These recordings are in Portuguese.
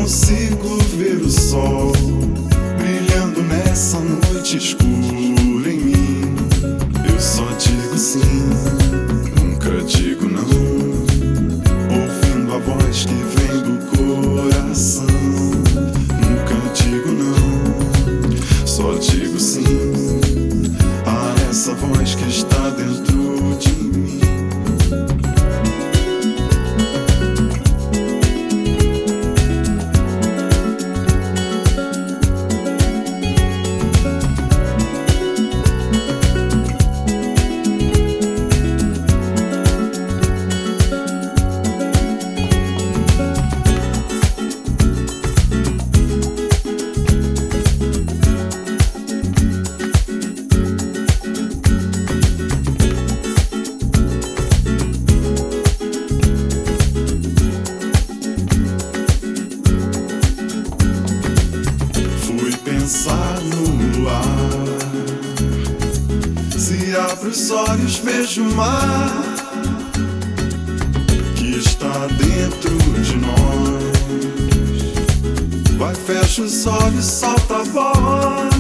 consigo ver o sol brilhando nessa noite escura em mim. Eu só digo sim, nunca digo não, ouvindo a voz que vem do coração. Nunca digo não, só digo sim a essa voz que está dentro de mim. Pensar no luar, se abro os olhos vejo o mar que está dentro de nós. Vai, fecha os olhos, solta a voz.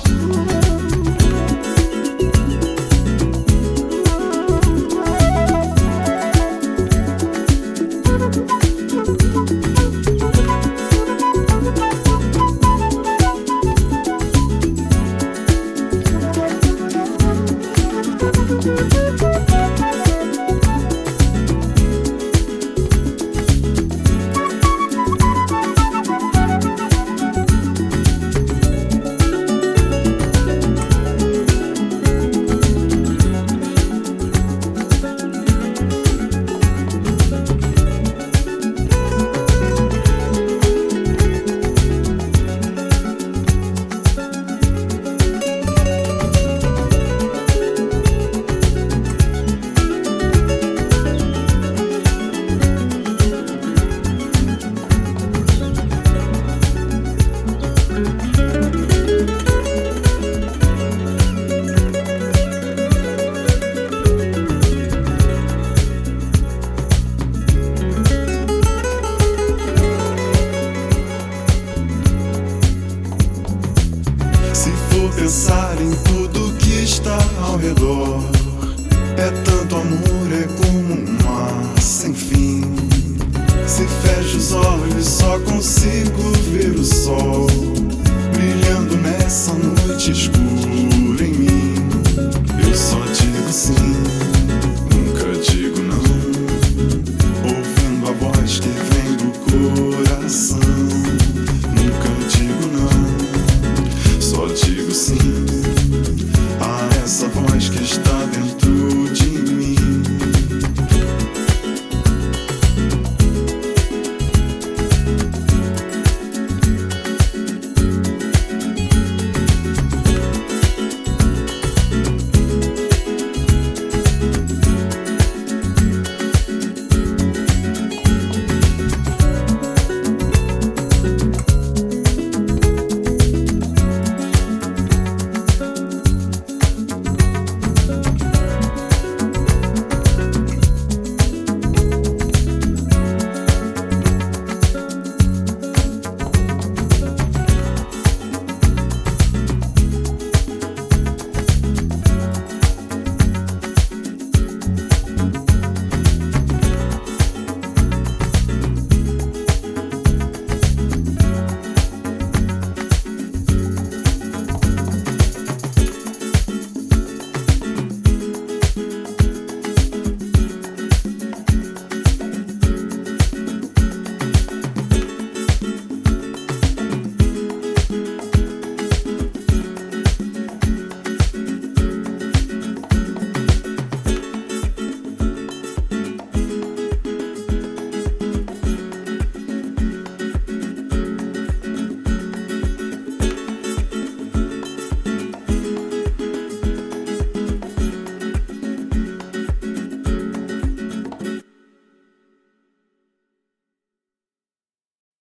Pensar em tudo que está ao redor é tanto amor, é como um mar sem fim. Se fecho os olhos só consigo ver o sol brilhando nessa noite escura.